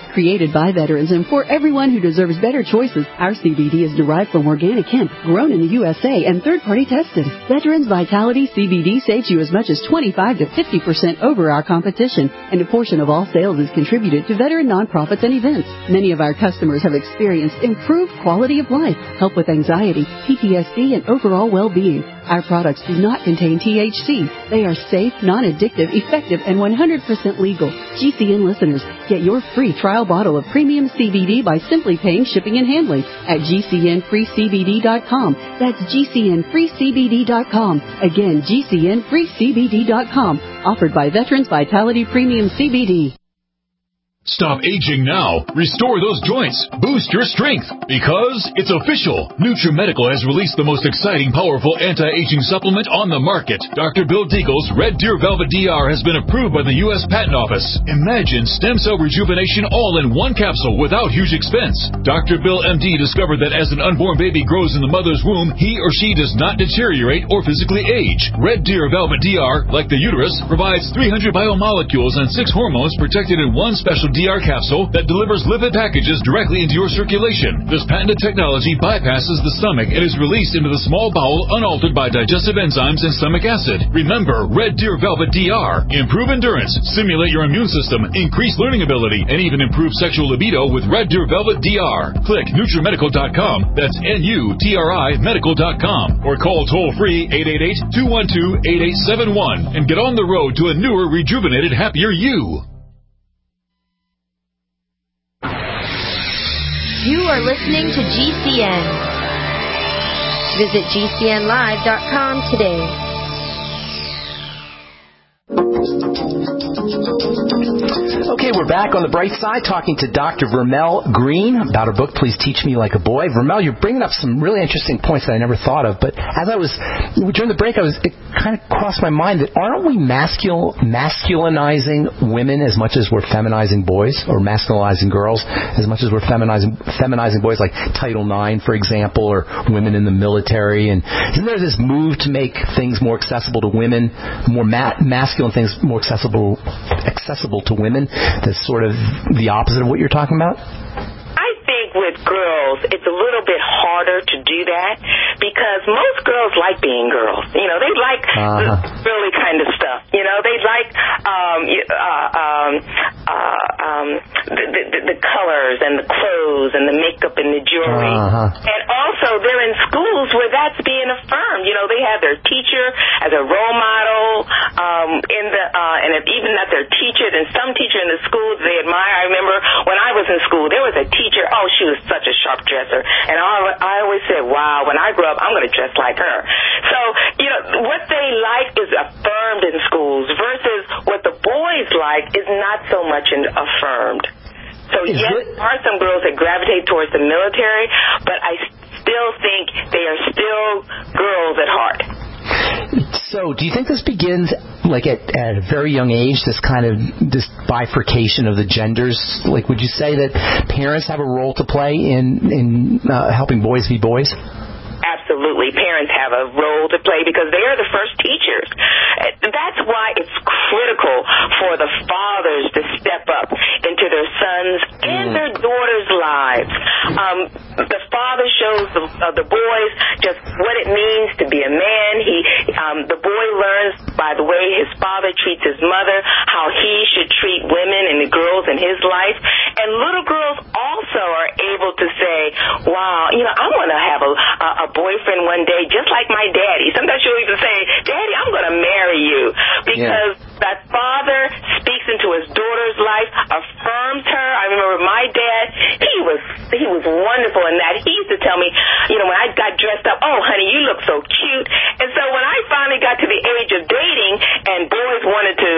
Created by veterans and for everyone who deserves better choices, our CBD is derived from organic hemp, grown in the USA and third-party tested. Veterans Vitality CBD saves you as much as 25 to 50% over our competition, and a portion of all sales is contributed to veteran nonprofits and events. Many of our customers have experienced improved quality of life, help with anxiety, PTSD, and overall well-being. Our products do not contain THC. They are safe, non-addictive, effective, and 100% legal. GCN listeners, get your free trial bottle of premium CBD by simply paying shipping and handling at GCNFreeCBD.com. That's GCNFreeCBD.com. Again, GCNFreeCBD.com. Offered by Veterans Vitality Premium CBD. Stop aging now. Restore those joints. Boost your strength. Because it's official. NutriMedical has released the most exciting, powerful anti-aging supplement on the market. Dr. Bill Deagle's Red Deer Velvet DR has been approved by the U.S. Patent Office. Imagine stem cell rejuvenation all in one capsule without huge expense. Dr. Bill MD discovered that as an unborn baby grows in the mother's womb, he or she does not deteriorate or physically age. Red Deer Velvet DR, like the uterus, provides 300 biomolecules and 6 hormones protected in one special DR capsule that delivers lipid packages directly into your circulation. This patented technology bypasses the stomach and is released into the small bowel unaltered by digestive enzymes and stomach acid. Remember, Red Deer Velvet DR. Improve endurance, stimulate your immune system, increase learning ability, and even improve sexual libido with Red Deer Velvet DR. Click NutriMedical.com, that's NUTRI Medical.com, or call toll-free 888-212-8871 and get on the road to a newer, rejuvenated, happier you. You are listening to GCN. Visit GCNlive.com today. Okay, we're back on the bright side talking to Dr. Vermel Green about her book, Please Teach Me Like a Boy. Vermel, you're bringing up some really interesting points that I never thought of, but as during the break, it kind of crossed my mind that aren't we masculinizing women as much as we're feminizing boys, or masculinizing girls as much as we're feminizing boys, like Title IX, for example, or women in the military? And isn't there this move to make things more accessible to women, more masculine things more accessible to women? That's sort of the opposite of what you're talking about? I think with girls, it's a little bit harder to do that because most girls like being girls. You know, they like the girly kind of stuff. You know, they like the colors and the clothes and the makeup and the jewelry. And also, they're in schools where that's being affirmed. You know, they have their teacher as a role model, and if even not their teacher, then some teacher in the school they admire. I remember when I was in school, there was a teacher, she was such a sharp dresser. And I always said, wow, when I grow up, I'm going to dress like her. So, you know, what they like is affirmed in schools versus what the boys like is not so much affirmed. So, yes, there are some girls that gravitate towards the military, but I still think they are still girls at heart. So, do you think this begins like at a very young age, this bifurcation of the genders? Like, would you say that parents have a role to play in helping boys be boys? Absolutely. Parents have a role to play because they are the first teachers. That's why it's critical for the fathers to step up into their sons and their daughters' lives. The father shows the boys just what it means to be a man. The boy learns by the way his father treats his mother, how he should treat women and the girls in his life. And little girls also are able to say, wow, you know, I want to have a boyfriend one day just like my daddy. Sometimes she'll even say, Daddy, I'm going to marry you. Because that father speaks into his daughter's life, affirms her. I remember my dad, he was wonderful in that. He used to tell me, you know, when I got dressed up, oh, honey, you look so cute. And so when I finally got to the age of dating and boys wanted to,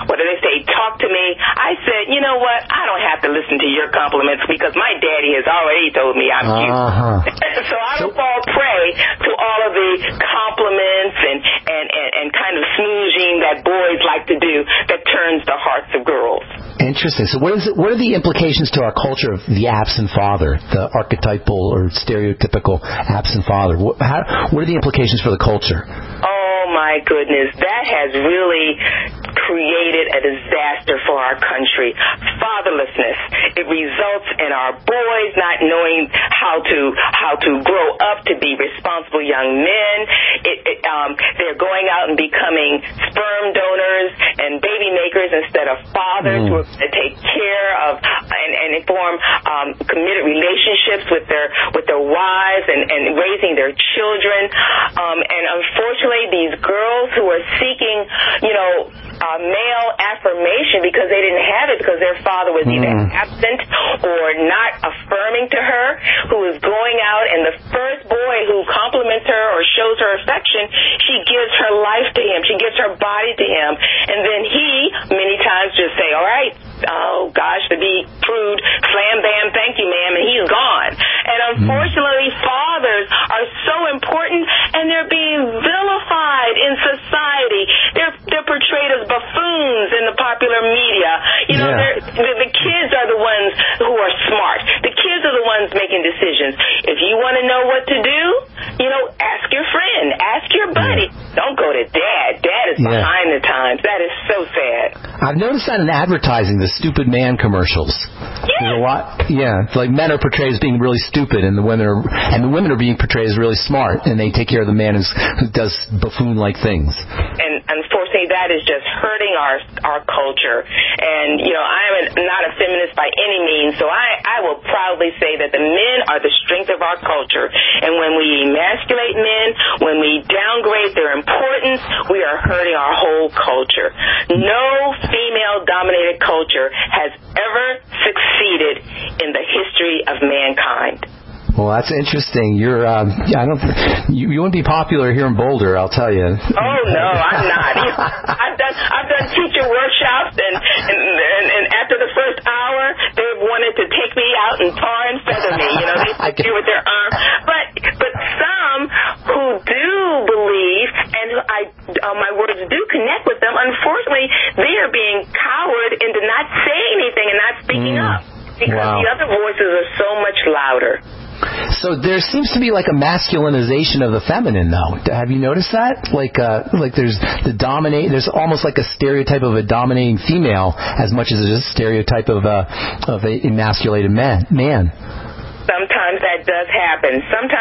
talk to me, I said, you know what, I don't have to listen to your compliments because my daddy has already told me I'm cute. So I don't fall prey to all of the compliments and kind of snoozing that boys like to do that turns the hearts of girls. Interesting. So what are the implications to our culture of the absent father, the archetypal or stereotypical absent father? What are the implications for the culture? Oh, my goodness. That has really created a disaster for our country. Fatherlessness. It results in our boys not knowing how to grow up to be responsible young men. They're going out and becoming sperm donors and baby makers instead of fathers who are going to take care of and form committed relationships with their wives and raising their children. And unfortunately, these girls who are seeking, male affirmation because they didn't have it because their father was either absent or not affirming to her, who is going out and the first boy who compliments her or shows her affection, she gives her life to him. She gives her body to him. And then he, many times, just say, all right, oh, gosh, to be prude, slam, bam, thank you, ma'am, and he's gone. And unfortunately, fathers are so important, and they're being vilified in society. They're portrayed as buffoons in the popular media. The kids are the ones who are smart. The kids are the ones making decisions. If you want to know what to do, ask your friend, ask your buddy. Don't go to Dad. Dad is behind the times. That is so sad. I've noticed that in advertising, the stupid man commercials. There's a lot. Yeah, it's like men are portrayed as being really stupid, and the women are being portrayed as really smart, and they take care of the man who does buffoon-like things. And unfortunately, that is just hurting our culture. And I am not a feminist by any means, so I will proudly say that the men are the strength of our culture. And when we emasculate men, when we downgrade their importance, we are hurting our whole culture. No female-dominated culture has ever succeeded in the history of mankind. Well, that's interesting. You wouldn't be popular here in Boulder, I'll tell you. Oh no, I'm not. I've done teacher workshops, and after the first hour, they've wanted to take me out and tar and feather me. They do with their arm. But some who do believe, and my words do connect with them, unfortunately, they are being cowed into not saying anything and not speaking up because the other voices are so much louder. So there seems to be like a masculinization of the feminine, though. Have you noticed that? Like there's there's almost like a stereotype of a dominating female as much as there's a stereotype of a emasculated man. Sometimes that does happen.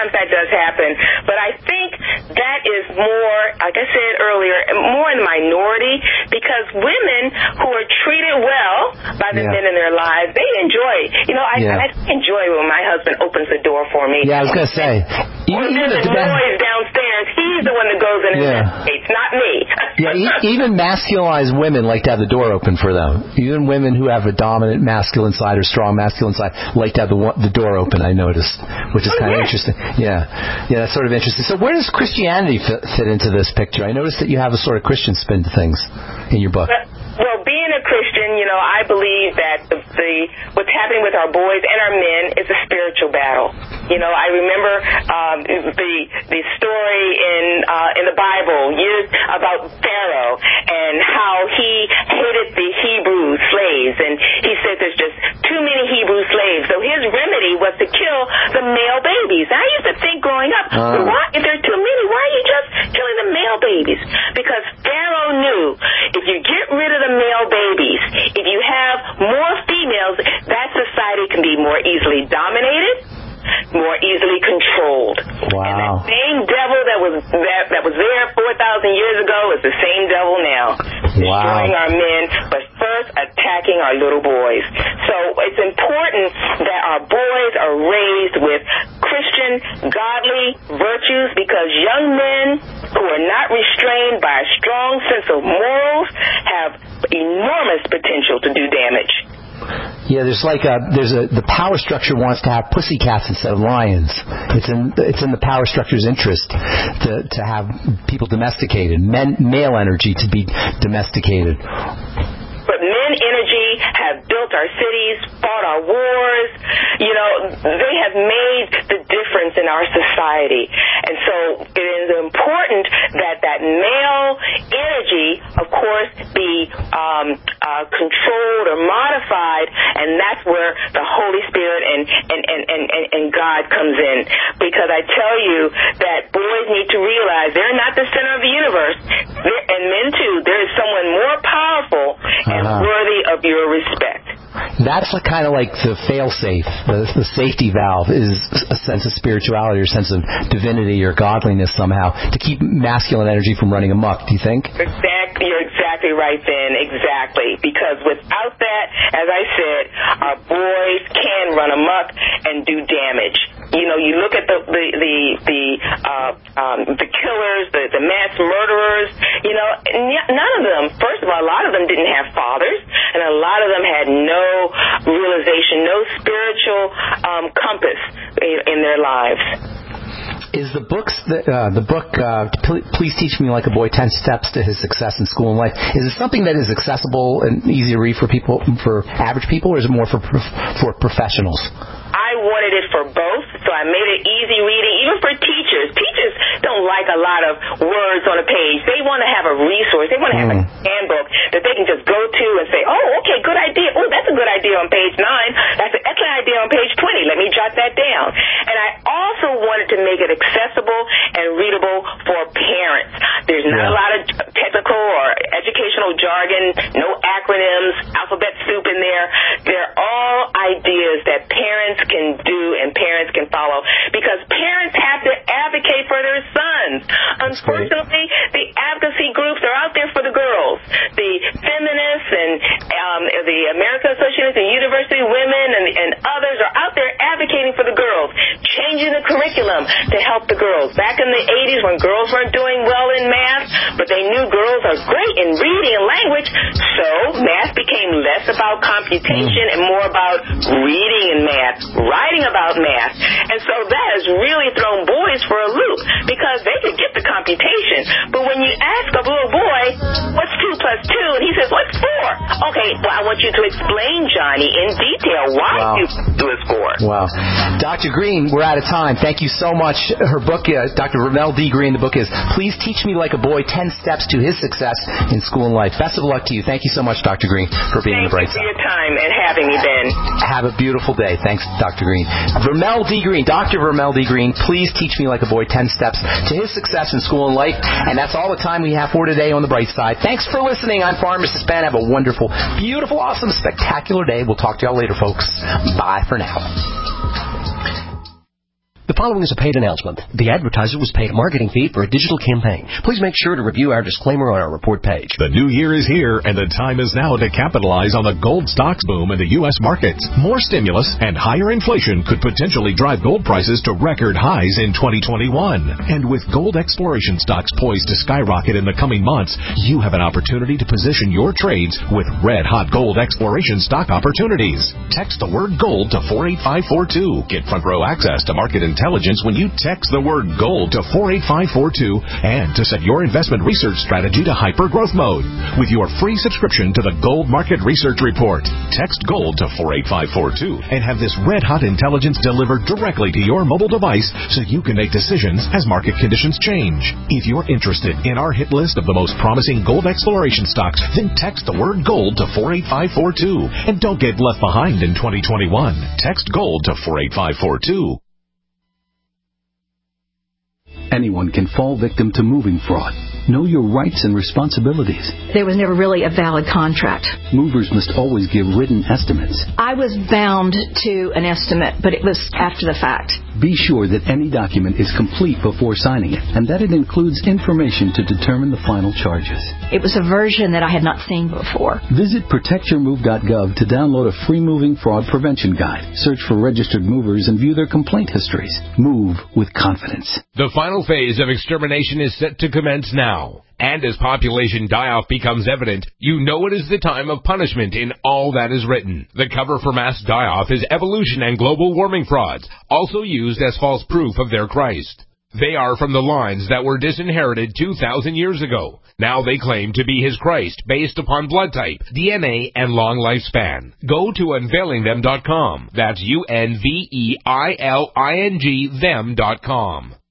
But I think that is more, like I said earlier, more in the minority because women who are treated well by the men in their lives, they enjoy it. I enjoy when my husband opens the door for me. Yeah, I was going to say. Even the noise downstairs, he's the one that goes in and investigates, not me. Even masculinized women like to have the door open for them. Even women who have a dominant masculine side or strong masculine side like to have the door open, I noticed, which is kind of interesting. Yeah, that's sort of interesting. So where does Christianity fit into this picture? I noticed that you have a sort of Christian spin to things in your book. Well, being a Christian, I believe that what's happening with our boys and our men is a spiritual battle. I remember the story in the Bible about Pharaoh and how he hated the Hebrew slaves, and he said there's just too many Hebrew slaves. So his remedy was to kill the male babies. I used to think growing up, why, if there are too many, why are you just killing the male babies? Because Pharaoh knew if you get rid of the male babies, if you have more females, that society can be more easily dominated, more easily controlled. Wow. And that same devil that was there 4,000 years ago is the same devil now. Destroying our men, but first attacking our little boys. So it's important that our boys are raised with Christian, godly virtues because young men who are not restrained by a strong sense of morals have enormous potential to do damage. Yeah, the power structure wants to have pussycats instead of lions. It's in the power structure's interest to have people domesticated, male energy to be domesticated. But men energy have built our cities, fought our wars. They have made the difference in our society. And so it is important that male energy, of course, be controlled or modified, and that's where the Holy Spirit and God comes in. Because I tell you that boys need to realize they're not the center of the universe, and men too. There is someone more powerful That's kind of like the fail-safe, the safety valve is a sense of spirituality or sense of divinity or godliness somehow to keep masculine energy from running amok, do you think? Exactly. You're exactly right, Ben. Exactly. Because without that, as I said, our boys can run amok and do damage. You know, you look at the killers, the mass murderers, you know, none of them, first of all, a lot of them didn't have fathers, and a lot of them had no realization, no spiritual compass in their lives. Is the book, Please Teach Me Like a Boy, 10 Steps to His Success in School and Life, is it something that is accessible and easy to read for people, for average people, or is it more for professionals? I wanted it for both, so I made it easy reading, even for teachers. Teachers don't like a lot of words on a page. They want to have a resource. They want to have a handbook that they can just go to and say, oh, okay, good idea. Oh, that's a good idea on page 9. That's an excellent idea on page 20. Let me jot that down. And I also wanted to make it accessible and readable for parents. There's not a lot of technical or educational jargon, no acronyms, alphabet soup in there. They're all ideas that parents can do and parents can follow, because parents have to advocate for their sons. Unfortunately, the advocacy groups are out there for the girls. The feminists and the American Association of University Women and others are out there advocating for the girls, changing the curriculum to help the girls. Back in the 80s when girls weren't doing well in math, but they knew girls are great in reading and language, so math became less about computation and more about reading and math, writing about math. And so that has really thrown boys for a loop, because they could get the computation. But when you ask a little boy, what's 2 plus 2? And he says, what's 4? Okay, well, I want you to explain, Johnny, in detail why 2 plus 2 is 4. Wow. Dr. Green, we're out of time. Thank you so much. Her book, Dr. Ramel D. Green, the book is Please Teach Me Like a Boy, 10 Steps to His Success in School and Life. Best of luck to you. Thank you so much, Dr. Green, for being on the bright side. Thank you for your time and having me, Ben. Have a beautiful day. Thanks, Dr. Green. Ramel D. Green, Dr. Ramel D. Green, Please Teach Me Like a Boy, 10 Steps to His Success in School and Life. And that's all the time we have for today on the bright side. Thanks for listening. I'm Pharmacist Ben. Have a wonderful, beautiful, awesome, spectacular day. We'll talk to y'all later, folks. Bye for now. The following is a paid announcement. The advertiser was paid a marketing fee for a digital campaign. Please make sure to review our disclaimer on our report page. The new year is here, and the time is now to capitalize on the gold stocks boom in the U.S. markets. More stimulus and higher inflation could potentially drive gold prices to record highs in 2021. And with gold exploration stocks poised to skyrocket in the coming months, you have an opportunity to position your trades with red-hot gold exploration stock opportunities. Text the word GOLD to 48542. Get front-row access to market intelligence when you text the word GOLD to 48542, and to set your investment research strategy to hyper-growth mode with your free subscription to the Gold Market Research Report. Text GOLD to 48542 and have this red-hot intelligence delivered directly to your mobile device so you can make decisions as market conditions change. If you're interested in our hit list of the most promising gold exploration stocks, then text the word GOLD to 48542 and don't get left behind in 2021. Text GOLD to 48542. Anyone can fall victim to moving fraud. Know your rights and responsibilities. There was never really a valid contract. Movers must always give written estimates. I was bound to an estimate, but it was after the fact. Be sure that any document is complete before signing it, and that it includes information to determine the final charges. It was a version that I had not seen before. Visit protectyourmove.gov to download a free moving fraud prevention guide. Search for registered movers and view their complaint histories. Move with confidence. The final phase of extermination is set to commence now. And as population die-off becomes evident, you know it is the time of punishment in all that is written. The cover for mass die-off is evolution and global warming frauds, also used as false proof of their Christ. They are from the lines that were disinherited 2,000 years ago. Now they claim to be his Christ based upon blood type, DNA, and long lifespan. Go to unveilingthem.com. That's UNVEILING them.com.